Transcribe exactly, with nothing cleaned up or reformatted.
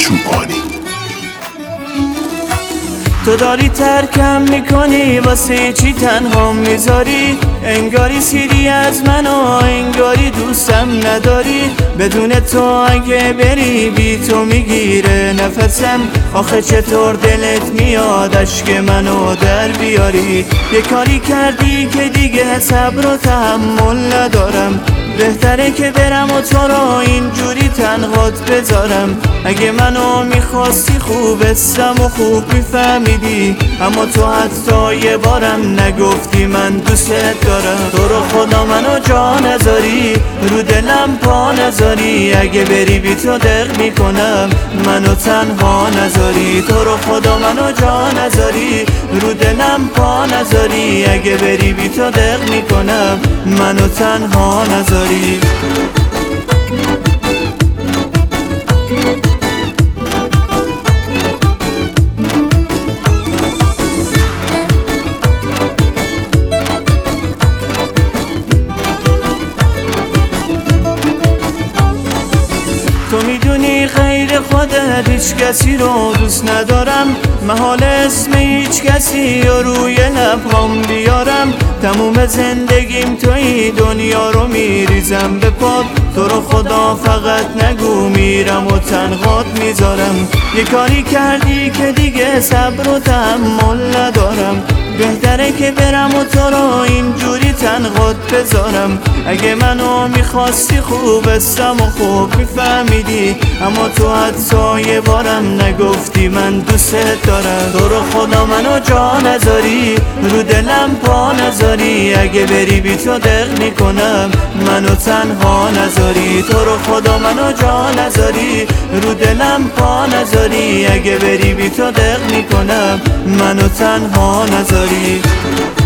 چوپانی. تو داری ترکم میکنی واسه چی تنها میذاری؟ انگاری سیری از من و انگاری دوستم نداری. بدون تو اگه بری بی تو میگیره نفسم. آخه چطور دلت میاد اشک منو در بیاری؟ یه کاری کردی که دیگه صبر و تحمل ندارم. بهتره که برم و تو رو اینجوری تنهات بذارم. اگه منو میخواستی خوب استم و خوب میفهمیدی، اما تو حتی یه بارم نگفتی من دوست دارم. تو رو خدا منو جا نذاری، رو دلم پا نذاری. اگه بری بی تو دق میکنم، منو تنها نذاری. تو رو خدا منو جا نذاری، رو دلم پا نذاری. اگه بری بی تو دق میکنم، منو تنها نذاری. تو میدونی غیر خودت هیچ کسی رو دوست ندارم. محال اسم هیچ کسی رو روی لبام بیارم. تموم زندگیم توی دنیا رو میریزم به پات. تو رو خدا فقط نگو میرم و تنهات میذارم. یه کاری کردی که دیگه صبر و تحمل ندارم. بهتره که برم و تو رو اینجوری تنهات بذارم. اگه منو میخواستی خوب استم و خوب میفهمیدی، اما تو حتی یه بارم نگفتی من دوست دارم. تو رو خدا منو جا نذاری، رو دلم پا نذاری. اگه بری بی تو دق میکنم، منو تنها نذاری. تو رو خدا منو جا نذاری، رو دلم پا نذاری. اگه بری بی تو دق میکنم، منو تنها نذاری.